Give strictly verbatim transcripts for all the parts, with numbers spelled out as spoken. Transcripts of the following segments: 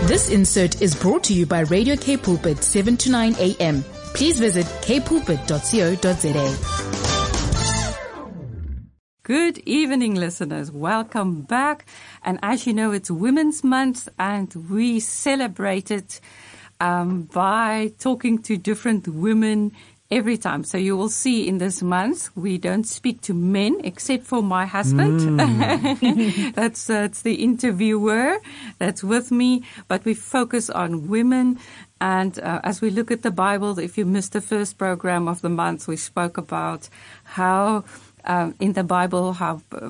This insert is brought to you by Radio K Pulpit, seven to nine a.m. Please visit k pulpit dot co dot za. Good evening, listeners. Welcome back. And as you know, it's Women's Month, and we celebrate it um, by talking to different women every time. So you will see in this month, we don't speak to men except for my husband. Mm. that's, that's the interviewer that's with me. But we focus on women. And uh, as we look at the Bible, if you missed the first program of the month, we spoke about how Um, in the Bible, how uh,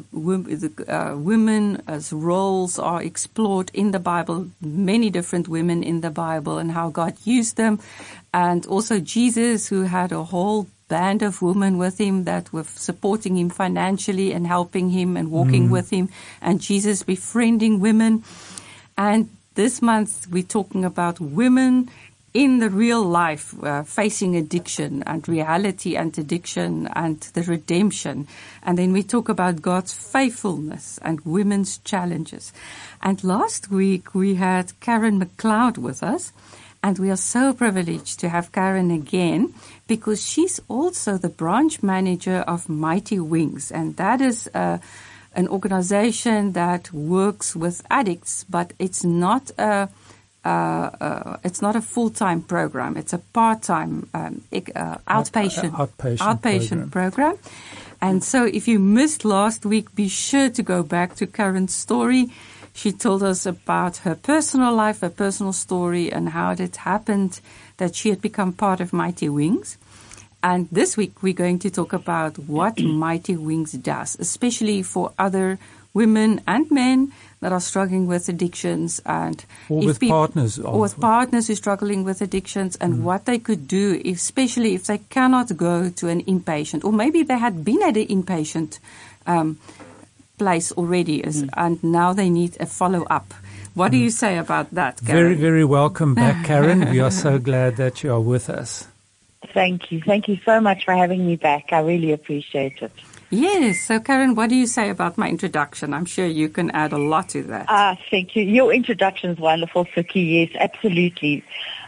uh, women as roles are explored in the Bible, many different women in the Bible, and how God used them. And also Jesus, who had a whole band of women with him that were supporting him financially and helping him and walking mm. with him, and Jesus befriending women. And this month, we're talking about women in the real life, uh, facing addiction and reality and addiction and the redemption. And then we talk about God's faithfulness and women's challenges. And last week we had Karen McLeod with us, and we are so privileged to have Karen again because she's also the branch manager of Mighty Wings. And that is uh, an organization that works with addicts, but it's not a Uh, uh, it's not a full-time program. It's a part-time um, uh, outpatient, Out, outpatient, outpatient program. program. And so if you missed last week, be sure to go back to Karen's story. She told us about her personal life, her personal story, and how it happened that she had become part of Mighty Wings. And this week we're going to talk about what Mighty Wings does, especially for other women and men that are struggling with addictions, and or if with people, partners, or with partners who are struggling with addictions, and mm. what they could do, especially if they cannot go to an inpatient, or maybe they had been at an inpatient um, place already, as, mm. and now they need a follow-up. What mm. do you say about that, Karen? Very, very welcome back, Karen. We are so glad that you are with us. Thank you. Thank you so much for having me back. I really appreciate it. Yes. So, Karen, what do you say about my introduction? I'm sure you can add a lot to that. Ah, thank you. Your introduction is wonderful, Suki. Yes, absolutely.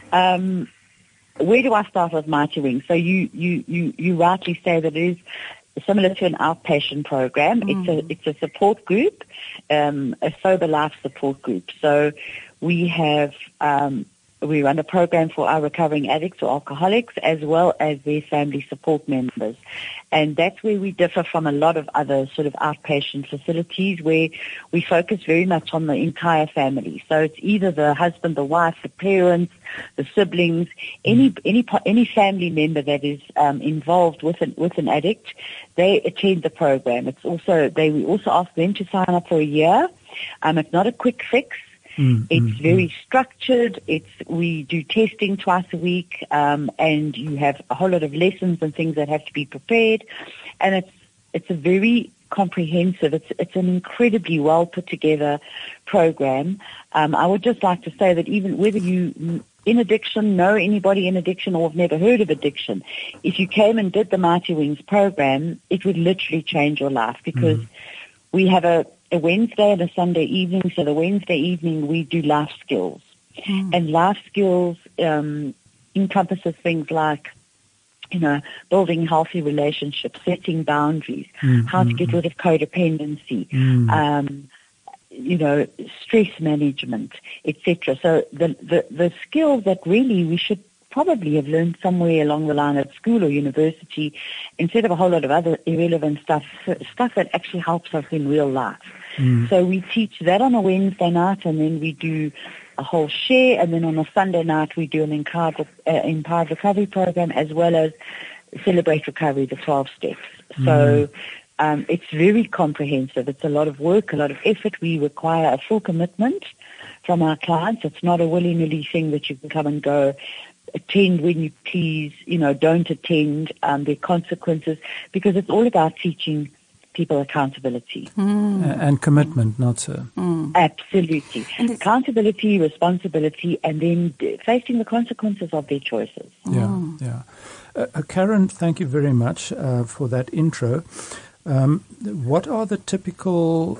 Um, where do I start with Mighty Wings? So you, you, you, you rightly say that it is similar to an outpatient program. Mm. It's a it's a support group, um, a sober life support group. So we have um, we run a program for our recovering addicts or alcoholics, as well as their family support members. And that's where we differ from a lot of other sort of outpatient facilities, where we focus very much on the entire family. So it's either the husband, the wife, the parents, the siblings, any any any family member that is um, involved with an with an addict, they attend the program. It's also they we also ask them to sign up for a year. Um, it's not a quick fix. Mm, it's mm, very mm. structured. It's we do testing twice a week, um, and you have a whole lot of lessons and things that have to be prepared. And it's it's a very comprehensive. It's it's an incredibly well put together program. Um, I would just like to say that even whether you in addiction, know anybody in addiction, or have never heard of addiction, if you came and did the Mighty Wings program, it would literally change your life, because mm. we have a a Wednesday and a Sunday evening. So the Wednesday evening we do life skills. Mm. And life skills um, encompasses things like, you know, building healthy relationships, setting boundaries, mm. how to get rid of codependency, mm. um, you know, stress management, et cetera. So the, the, the skills that really we should probably have learned somewhere along the line at school or university, instead of a whole lot of other irrelevant stuff, stuff that actually helps us in real life. Mm. So we teach that on a Wednesday night, and then we do a whole share, and then on a Sunday night we do an empowered, uh, empowered recovery program, as well as Celebrate Recovery, the twelve steps. Mm. So um, it's very comprehensive. It's a lot of work, a lot of effort. We require a full commitment from our clients. It's not a willy-nilly thing that you can come and go. Attend when you please, you know, don't attend, um, there are consequences, because it's all about teaching people accountability. Mm. Uh, and commitment, not so. Mm. Absolutely. Accountability, responsibility, and then facing the consequences of their choices. Yeah, mm. yeah. Uh, uh, Karen, thank you very much uh, for that intro. Um, what are the typical uh,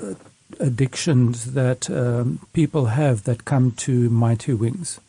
addictions that um, people have that come to Mighty Wings?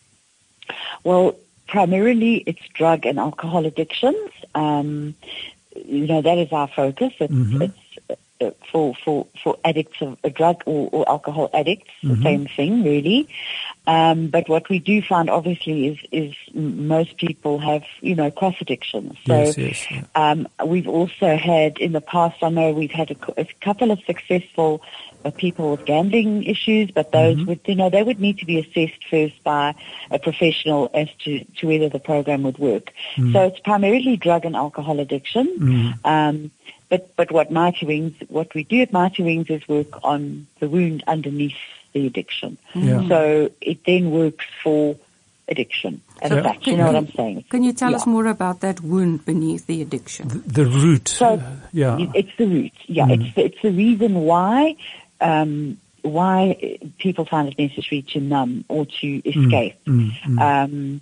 Well, primarily it's drug and alcohol addictions. Um, you know, that is our focus. It's, Mm-hmm. it's uh, for, for, for addicts of a drug or, or alcohol addicts, Mm-hmm. the same thing, really. Um, but what we do find, obviously, is, is most people have, you know, cross addictions. So Yes, yes, yeah. um, we've also had, in the past, I know we've had a, cou- a couple of successful uh, people with gambling issues, but those Mm-hmm. would, you know, they would need to be assessed first by a professional as to, to whether the program would work. Mm. So it's primarily drug and alcohol addiction. Mm. Um, but, but what Mighty Wings, what we do at Mighty Wings is work on the wound underneath the addiction. Yeah. So it then works for addiction as So such. You know what I'm saying? Can you tell Yeah. us more about that wound beneath the addiction? The, the root, So uh, yeah. it's the root. Yeah, Mm. it's the, it's the reason why um, why people find it necessary to numb or to escape. Mm, mm. Um,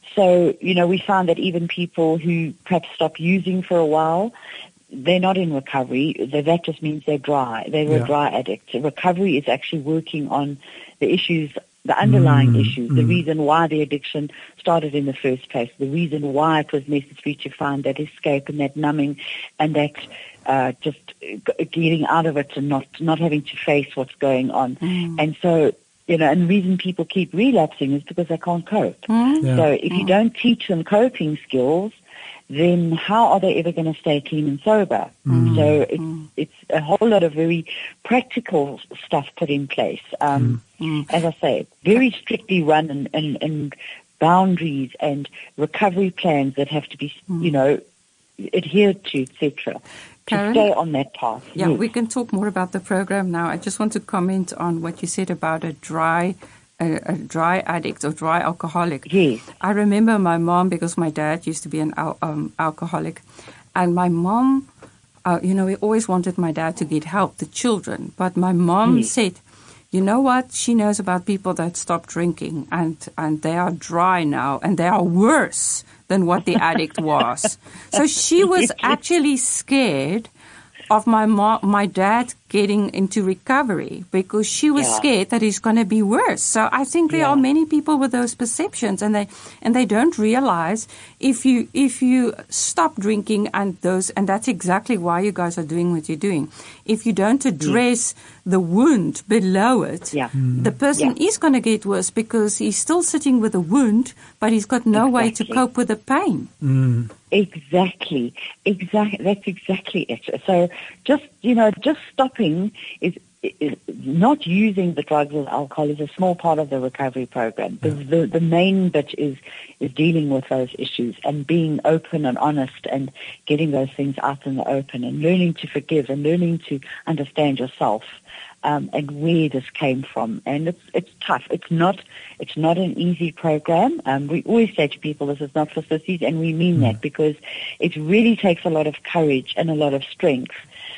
so you know, we found that even people who perhaps stop using for a while, they're not in recovery. That that just means they're dry. They're Yeah. a dry addict. Recovery is actually working on the issues, the underlying Mm, issues, the mm. reason why the addiction started in the first place, the reason why it was necessary to find that escape and that numbing and that uh, just g- getting out of it and not, not having to face what's going on. Mm. And so, you know, and the reason people keep relapsing is because they can't cope. Mm? Yeah. So if you don't teach them coping skills, then how are they ever going to stay clean and sober? Mm. So it's, it's a whole lot of very practical stuff put in place. Um, Mm. As I say, very strictly run and, and, and boundaries and recovery plans that have to be, you know, adhered to, et cetera, to Karen? stay on that path. Yeah, Yes. we can talk more about the program now. I just want to comment on what you said about a dry, a, a dry addict or dry alcoholic. Yes. I remember my mom, because my dad used to be an al- um, alcoholic, and my mom, uh, you know, we always wanted my dad to get help, the children, but my mom Yes. said, you know what? She knows about people that stop drinking and, and they are dry now and they are worse than what the addict was. So she was actually scared of my mom, my dad getting into recovery because she was Yeah. scared that he's going to be worse. So I think there Yeah. are many people with those perceptions, and they and they don't realize if you if you stop drinking and those and that's exactly why you guys are doing what you're doing. If you don't address the wound below it, Yeah. the person Yeah. is going to get worse because he's still sitting with a wound, but he's got no way to Exactly. cope with the pain. Mm. Exactly. Exactly. That's exactly it. So just, you know, just stopping is, is not using the drugs and alcohol is a small part of the recovery program. The, the, the main bit is, is dealing with those issues and being open and honest and getting those things out in the open and learning to forgive and learning to understand yourself. Um, and where this came from, and it's it's tough. It's not it's not an easy program. Um, we always say to people, this is not for sissies, and we mean that because it really takes a lot of courage and a lot of strength,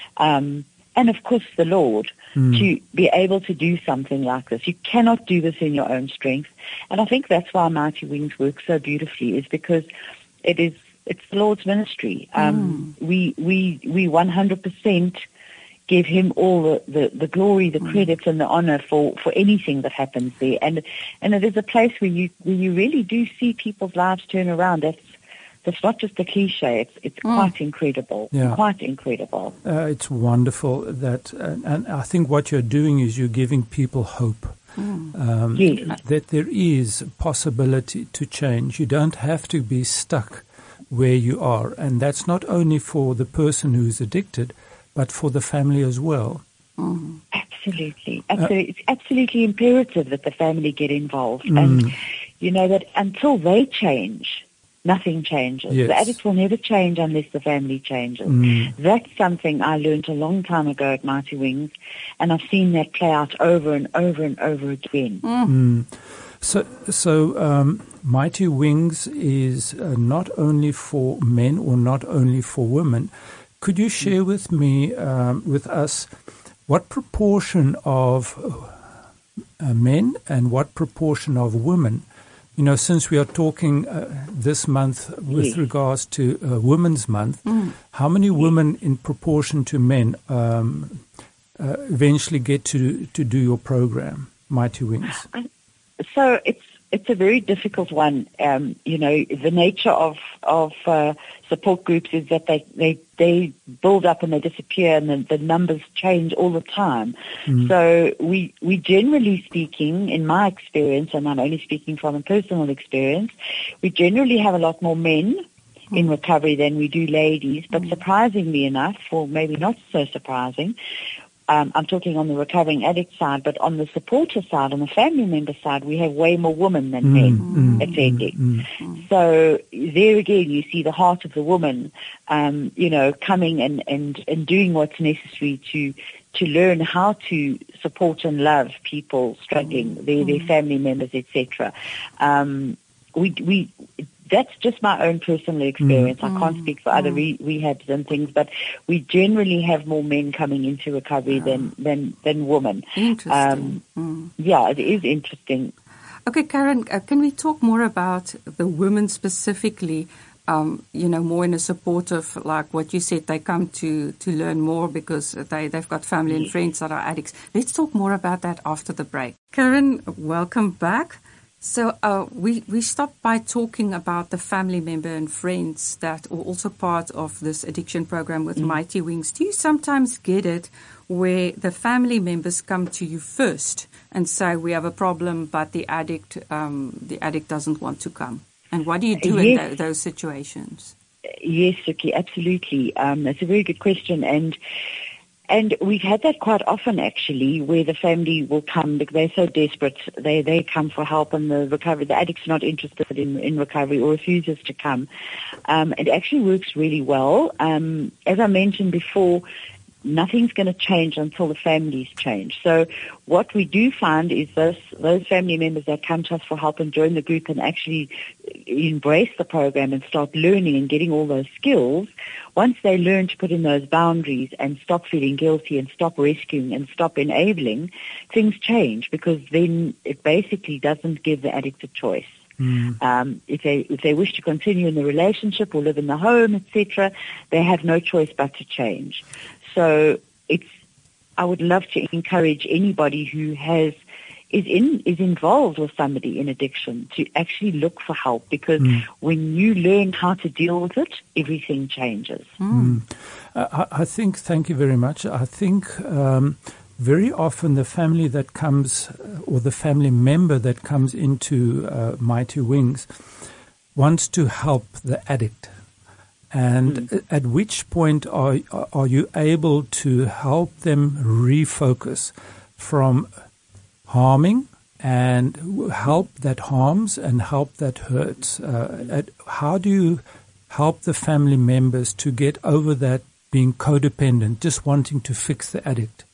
um, and of course the Lord Mm. to be able to do something like this. You cannot do this in your own strength, and I think that's why Mighty Wings works so beautifully, is because it is it's the Lord's ministry. Um, We we we one hundred percent. Give him all the, the, the glory, the credit, and the honor for, for anything that happens there. And and it is a place where you where you really do see people's lives turn around. That's that's not just a cliche. It's it's Mm. quite incredible. Yeah. Quite incredible. Uh, it's wonderful that, and, and I think what you're doing is you're giving people hope. Um, Yes. That there is possibility to change. You don't have to be stuck where you are, and that's not only for the person who's addicted, but for the family as well. Mm. Absolutely. Absolutely. It's absolutely imperative that the family get involved. And you know that until they change, nothing changes. Yes. The addict will never change unless the family changes. Mm. That's something I learned a long time ago at Mighty Wings, and I've seen that play out over and over and over again. Mm. So, so um, Mighty Wings is uh, not only for men or not only for women. Could you share with me, um, with us, what proportion of uh, men and what proportion of women? You know, since we are talking uh, this month with Yes. regards to uh, Women's Month, how many women in proportion to men um, uh, eventually get to, to do your program, Mighty Wings? So it's it's a very difficult one. Um, you know, the nature of of uh, support groups is that they, they, they build up and they disappear, and the, the numbers change all the time. Mm. So we we generally speaking, in my experience, and I'm only speaking from a personal experience, we generally have a lot more men mm. in recovery than we do ladies. But mm. surprisingly enough, or maybe not so surprising, Um, I'm talking on the recovering addict side, but on the supporter side, on the family member side, we have way more women than men mm, attending. Mm, mm. So there again, you see the heart of the woman, um, you know, coming and, and, and doing what's necessary to to learn how to support and love people struggling, mm, their, their family members, et cetera. Um, we we. That's just my own personal experience. Mm. I can't speak for other re- rehabs and things, but we generally have more men coming into recovery yeah. than, than, than women. Interesting. Um, mm. Yeah, it is interesting. Okay, Karen, uh, can we talk more about the women specifically, um, you know, more in a supportive, like what you said, they come to, to learn more because they, they've got family yes. and friends that are addicts. Let's talk more about that after the break. Karen, welcome back. So uh, we, we stopped by talking about the family member and friends that are also part of this addiction program with mm. Mighty Wings. Do you sometimes get it where the family members come to you first and say, we have a problem, but the addict um, the addict doesn't want to come? And what do you do yes. in th- those situations? Yes, Suki, absolutely. Um, that's a very good question. And And we've had that quite often, actually, where the family will come because they're so desperate. They they come for help, and the recovery, the addict's not interested in, in recovery or refuses to come. Um, it actually works really well. Um, as I mentioned before, nothing's going to change until the families change. So what we do find is those those family members that come to us for help and join the group and actually embrace the program and start learning and getting all those skills, once they learn to put in those boundaries and stop feeling guilty and stop rescuing and stop enabling, things change because then it basically doesn't give the addict a choice. Mm. Um, if they if they wish to continue in the relationship or live in the home, et cetera, they have no choice but to change. So it's I would love to encourage anybody who has is in is involved with somebody in addiction to actually look for help, because mm. when you learn how to deal with it, everything changes. Mm. Uh, I, I think. Thank you very much. I think. Um, Very often the family that comes, or the family member that comes into uh, Mighty Wings wants to help the addict. And mm. at which point are, are you able to help them refocus from harming and help that harms and help that hurts? Uh, at, how do you help the family members to get over that being codependent, just wanting to fix the addict?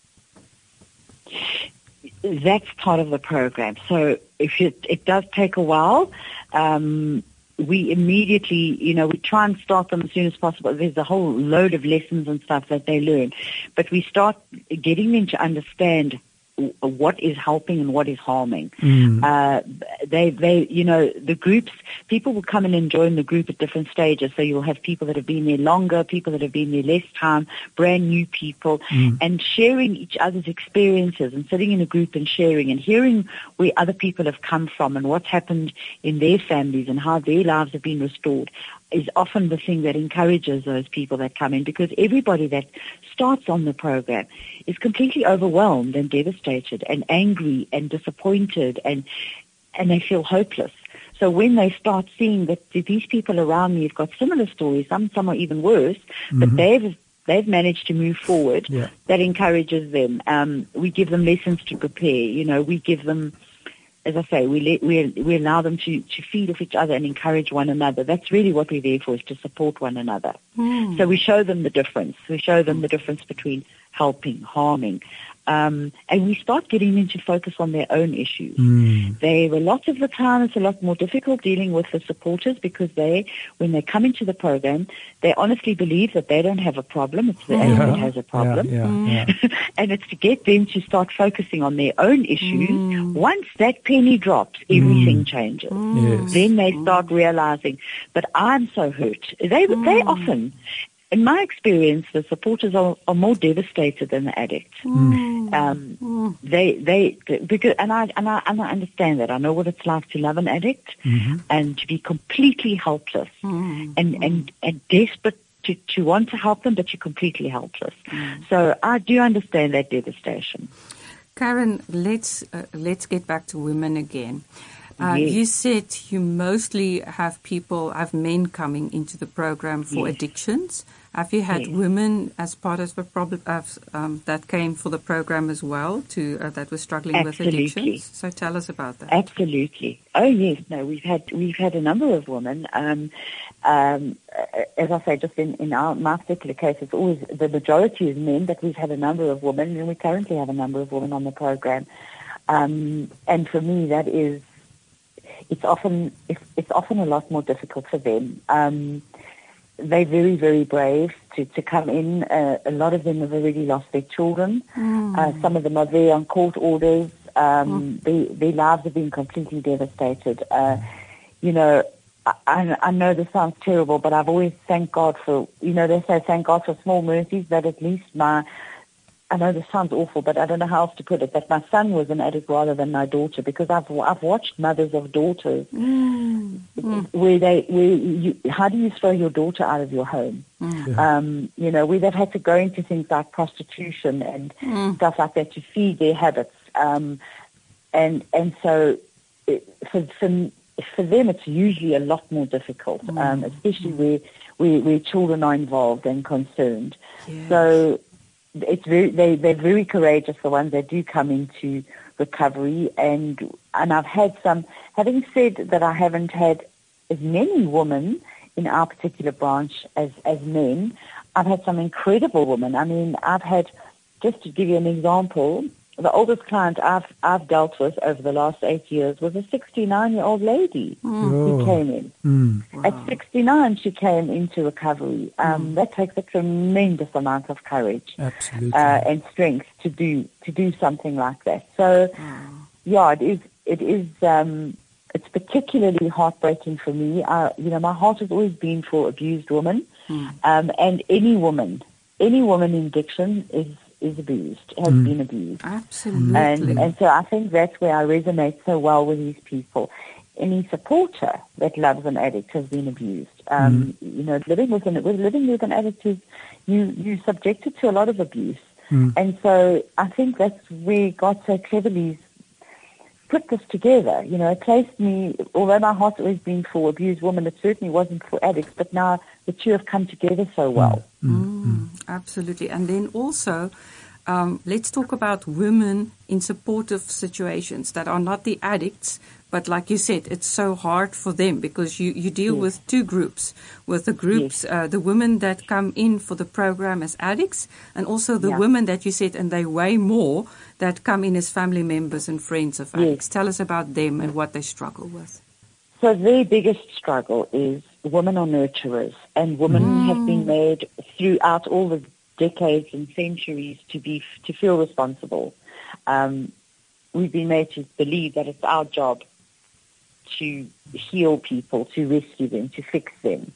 That's part of the program. So if it, it does take a while, um, we immediately, you know, we try and start them as soon as possible. There's a whole load of lessons and stuff that they learn, but we start getting them to understand what is helping and what is harming. Mm. Uh, they, they, you know, the groups, people will come in and join the group at different stages. So you'll have people that have been there longer, people that have been there less time, brand new people, mm. and sharing each other's experiences and sitting in a group and sharing and hearing where other people have come from and what's happened in their families and how their lives have been restored is often the thing that encourages those people that come in, because everybody that starts on the program is completely overwhelmed and devastated and angry and disappointed, and and they feel hopeless. So when they start seeing that these people around me have got similar stories, some some are even worse, mm-hmm. but they've they've managed to move forward, yeah. that encourages them. Um, we give them lessons to prepare. You know, we give them, as I say, we let, we we allow them to, to feed off each other and encourage one another. That's really what we're there for, is to support one another. Mm. So we show them the difference. We show them the difference between helping, harming. Um, and we start getting them to focus on their own issues. Mm. They, a lot of the time, it's a lot more difficult dealing with the supporters, because they, when they come into the program, they honestly believe that they don't have a problem. It's the yeah. addict that has a problem. Yeah, yeah, yeah. And it's to get them to start focusing on their own issues. Mm. Once that penny drops, everything mm. changes. Mm. Yes. Then they start realizing, but I'm so hurt. They, mm. they often... in my experience, the supporters are, are more devastated than the addicts. Mm. Um, Mm. they, they, because, and I, and I, and I understand that. I know what it's like to love an addict Mm-hmm. and to be completely helpless Mm. and, Mm. and, and desperate to, to want to help them, but you're completely helpless. Mm. So I do understand that devastation. Karen, let's uh, let's get back to women again. Uh, Yes. You said you mostly have people, have men coming into the program for Yes. addictions. Have you had Yes. women as part of the problem of, um, that came for the program as well, to uh, that were struggling Absolutely. with addictions? So tell us about that. Absolutely. Oh yes, no, we've had we've had a number of women. Um, um, uh, as I say, just in, in our my particular case, it's always the majority is men, but we've had a number of women, and we currently have a number of women on the program. Um, and for me, that is, it's often it's, it's often a lot more difficult for them. Um, they're very, very brave to, to come in. Uh, a lot of them have already lost their children. Mm. Uh, some of them are there on court orders. Um, mm. they, their lives have been completely devastated. Uh, you know, I, I know this sounds terrible, but I've always thanked God for, you know, they say thank God for small mercies, that at least my, I know this sounds awful, but I don't know how else to put it, that my son was an addict rather than my daughter, because I've I've watched mothers of daughters Mm. Mm. where they, where you, how do you throw your daughter out of your home? Mm. Yeah. Um, you know, where they've had to go into things like prostitution and Mm. stuff like that to feed their habits. Um, and and so it, for, for for them, it's usually a lot more difficult, Mm. um, especially where, where where children are involved and concerned. Yes. So it's very they they're very courageous, the ones that do come into recovery. And and I've had some. Having said that, I haven't had as many women in our particular branch as as men. I've had some incredible women. I mean, I've had, just to give you an example, the oldest client I've I've dealt with over the last eight years was a sixty-nine-year-old lady Mm. who Oh. came in. Mm. Wow. At sixty-nine, she came into recovery. Um, Mm. That takes a tremendous amount of courage Absolutely. uh, and strength to do to do something like that. So, Wow. yeah, it is. It is. Um, it's particularly heartbreaking for me. Uh, you know, my heart has always been for abused women, Mm. um, and any woman, any woman in addiction is is abused, has Mm. been abused. Absolutely. And, and so I think that's where I resonate so well with these people. Any supporter that loves an addict has been abused. Um, You know, living with an with living with an addict is you you subjected to a lot of abuse. Mm. And so I think that's where God so cleverly put this together. You know, it placed me, although my heart's always been for abused women, it certainly wasn't for addicts, but now the two have come together so well. Mm, absolutely. And then also, um, let's talk about women in supportive situations that are not the addicts, but like you said, it's so hard for them because you, you deal Yes. with two groups, with the groups, uh, the women that come in for the program as addicts, and also the Yeah. women that you said, and they weigh more, that come in as family members and friends of Yes. addicts. Tell us about them and what they struggle with. So their biggest struggle is women are nurturers, and women Mm. have been made throughout all the decades and centuries to be to feel responsible. Um, we've been made to believe that it's our job to heal people, to rescue them, to fix them.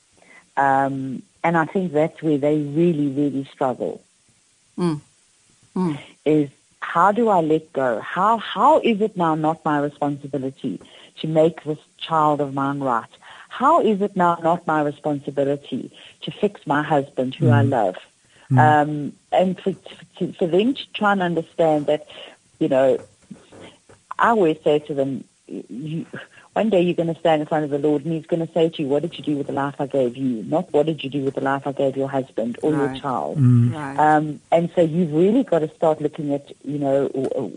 Um, and I think that's where they really, really struggle. Mm. Mm. Is how do I let go? How how is it now not my responsibility to make this child of mine right? How is it now not my responsibility to fix my husband who I love? Mm. Um, and for, to, for them to try and understand that, you know, I always say to them, you, one day you're going to stand in front of the Lord and He's going to say to you, what did you do with the life I gave you? Not what did you do with the life I gave your husband or Right. your child. Mm. Right. Um, and so you've really got to start looking at, you know,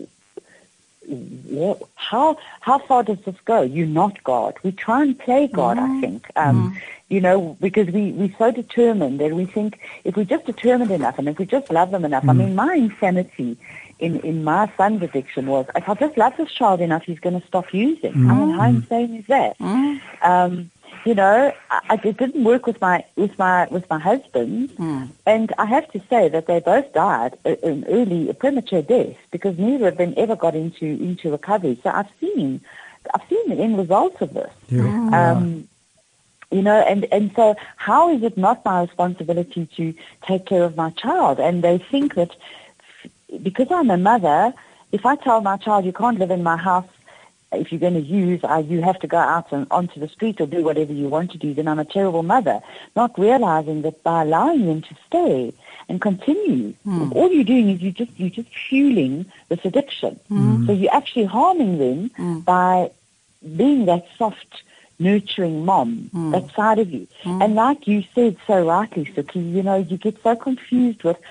what, how how far does this go? You're not God. We try and play God, Mm. I think. Um, Mm. You know, because we, we're so determined that we think if we're just determined enough and if we just love them enough. I mean, my insanity in, in my son's addiction was, if I just love this child enough, he's going to stop using. I mean, how insane is that? Mm. Um, you know, I, it didn't work with my with my with my husband, Mm. and I have to say that they both died in early premature death because neither of them ever got into into recovery. So I've seen I've seen the end results of this. Yeah. Um, You know, and, and so how is it not my responsibility to take care of my child? And they think that because I'm a mother, if I tell my child you can't live in my house, if you're going to use, uh, you have to go out and onto the street or do whatever you want to do, then I'm a terrible mother, not realizing that by allowing them to stay and continue, mm. all you're doing is you just you're just fueling this addiction. Mm. So you're actually harming them mm. by being that soft, nurturing mom, mm. that side of you. Mm. And like you said so rightly, Suki, you know, you get so confused with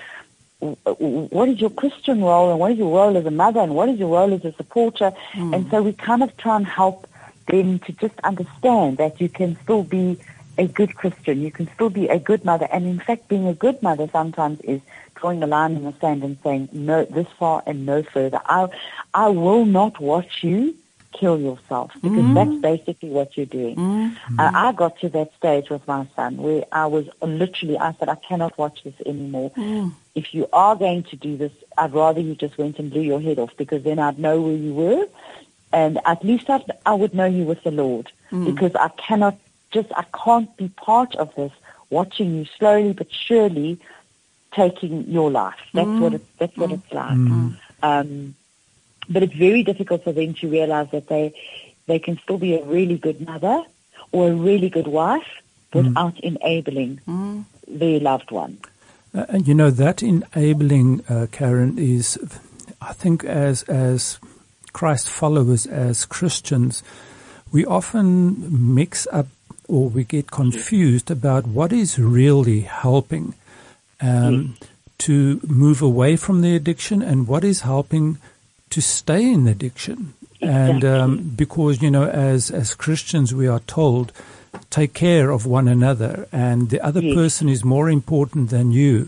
what is your Christian role and what is your role as a mother and what is your role as a supporter. Mm. And so we kind of try and help them to just understand that you can still be a good Christian, you can still be a good mother. And in fact, being a good mother sometimes is drawing a line in the sand and saying, no, this far and no further. I, I will not watch you kill yourself, because mm. that's basically what you're doing. Mm. Uh, I got to that stage with my son where I was literally, I said, I cannot watch this anymore. Mm. If you are going to do this, I'd rather you just went and blew your head off, because then I'd know where you were, and at least I'd, I would know you with the Lord, mm. because I cannot just, I can't be part of this, watching you slowly but surely taking your life. That's mm. what it, that's mm. what it's like. Mm. Um, But it's very difficult for them to realize that they they can still be a really good mother or a really good wife without mm. enabling mm. their loved one. Uh, and you know, that enabling, uh, Karen, is, I think, as as Christ followers, as Christians, we often mix up or we get confused about what is really helping um, yes. to move away from the addiction and what is helping to stay in addiction. Exactly. And um, because, you know, as as Christians, we are told, take care of one another, and the other yes. person is more important than you.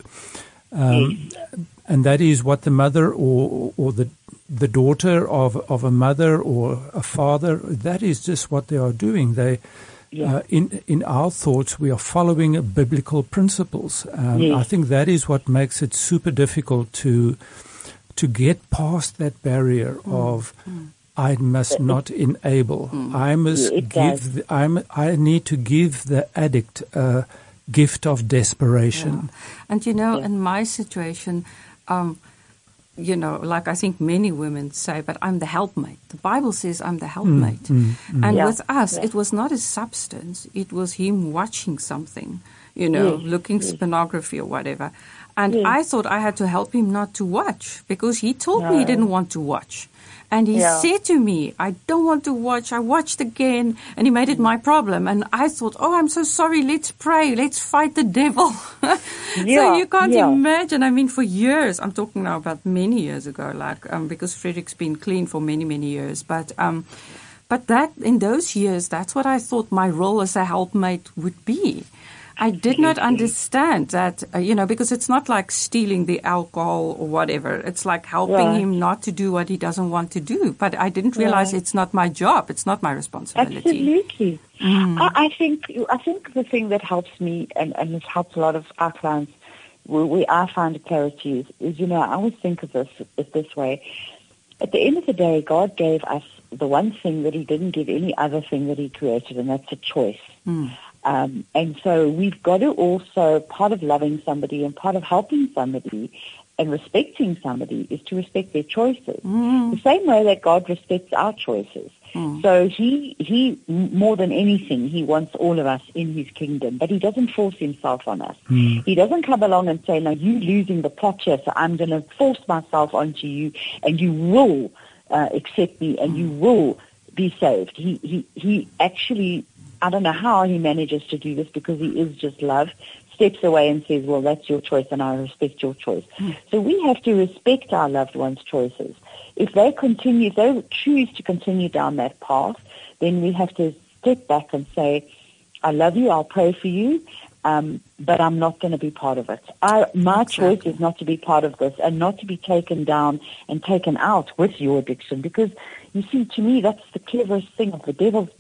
Um, yes. And that is what the mother or or the the daughter of, of a mother or a father, that is just what they are doing. They yes. uh, in in our thoughts, we are following biblical principles. Um, yes. I think that is what makes it super difficult to to get past that barrier mm. of mm. I must not enable. Mm. I must it give. The, I'm, I need to give the addict a gift of desperation. Yeah. And you know, yeah. in my situation, um, you know, like I think many women say, but I'm the helpmate. The Bible says I'm the helpmate. Mm. Mm. Mm. And yeah. with us, yeah. it was not a substance. It was him watching something, you know, yes. looking yes. pornography or whatever. And yes. I thought I had to help him not to watch, because he told no. me he didn't want to watch. And he yeah. said to me, I don't want to watch. I watched again, and he made it my problem. And I thought, oh, I'm so sorry. Let's pray. Let's fight the devil. yeah. So you can't yeah. imagine. I mean, for years, I'm talking now about many years ago, like um, because Frederick's been clean for many, many years. But um, but that in those years, that's what I thought my role as a helpmate would be. I did not understand that, uh, you know, because it's not like stealing the alcohol or whatever. It's like helping right. him not to do what he doesn't want to do. But I didn't realize right. it's not my job. It's not my responsibility. Absolutely. Mm. I, I think I think the thing that helps me, and, and has helped a lot of our clients, where, where I find clarity is, is, you know, I always think of this this way. At the end of the day, God gave us the one thing that he didn't give any other thing that he created, and that's a choice. Mm. Um, and so we've got to also, part of loving somebody and part of helping somebody and respecting somebody is to respect their choices. Mm. The same way that God respects our choices. Mm. So he, he, more than anything, he wants all of us in his kingdom, but he doesn't force himself on us. Mm. He doesn't come along and say, now you're losing the plot here, so I'm going to force myself onto you, and you will uh, accept me, and mm. you will be saved. He, he, he actually, I don't know how he manages to do this, because he is just love, steps away and says, well, that's your choice and I respect your choice. Mm. So we have to respect our loved ones' choices. If they continue, if they choose to continue down that path, then we have to step back and say, I love you, I'll pray for you, um, but I'm not going to be part of it. I, my exactly. choice is not to be part of this and not to be taken down and taken out with your addiction, because, you see, to me, that's the cleverest thing of the devil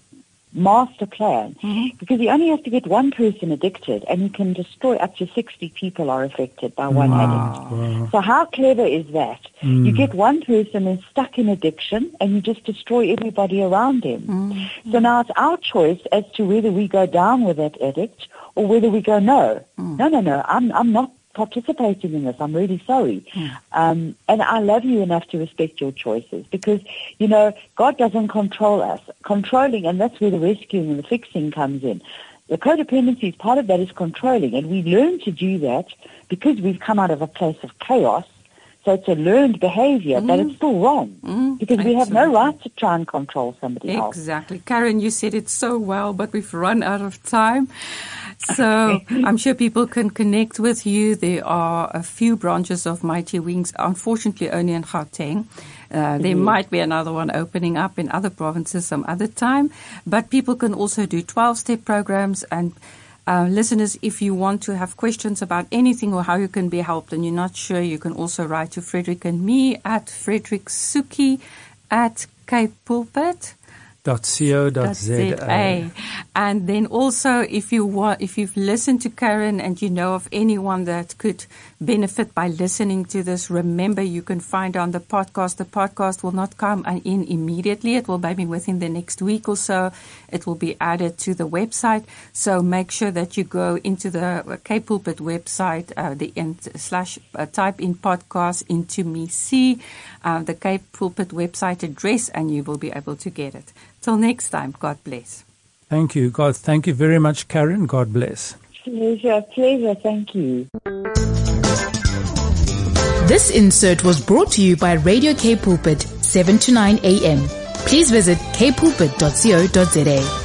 master plan, Mm-hmm. because he only has to get one person addicted, and he can destroy up to sixty people are affected by one addict. Wow. So how clever is that? Mm. You get one person who's stuck in addiction, and you just destroy everybody around him. Mm-hmm. So now it's our choice as to whether we go down with that addict or whether we go, no, Mm. no, no, no, I'm, I'm not participating in this. I'm really sorry. Mm. Um, and I love you enough to respect your choices, because, you know, God doesn't control us. Controlling, and that's where the rescuing and the fixing comes in. The codependency is part of that, is controlling, and we learn to do that because we've come out of a place of chaos. So it's a learned behavior, Mm. but it's still wrong, Mm, because we have no absolutely. right to try and control somebody else. Exactly. Karen, you said it so well, but we've run out of time. So I'm sure people can connect with you. There are a few branches of Mighty Wings, unfortunately only in Gauteng. Uh, there Mm-hmm. might be another one opening up in other provinces some other time. But people can also do twelve-step programs. And uh, listeners, if you want to have questions about anything or how you can be helped and you're not sure, you can also write to Frederick and me at Frederick Suki at Cape Pulpit. Dot co dot za. And then also, if you want, if you've listened to Karen and you know of anyone that could benefit by listening to this, remember you can find on the podcast. The podcast will not come in immediately. It will maybe within the next week or so. It will be added to the website. So make sure that you go into the Cape Pulpit website, uh, the in, slash uh, type in podcast into me see uh, the Cape Pulpit website address, and you will be able to get it. Till next time, God bless. Thank you. God, thank you very much, Karen. God bless. Pleasure, pleasure. Thank you. This insert was brought to you by Radio Cape Pulpit, seven to nine a.m. Please visit cape pulpit dot co dot za.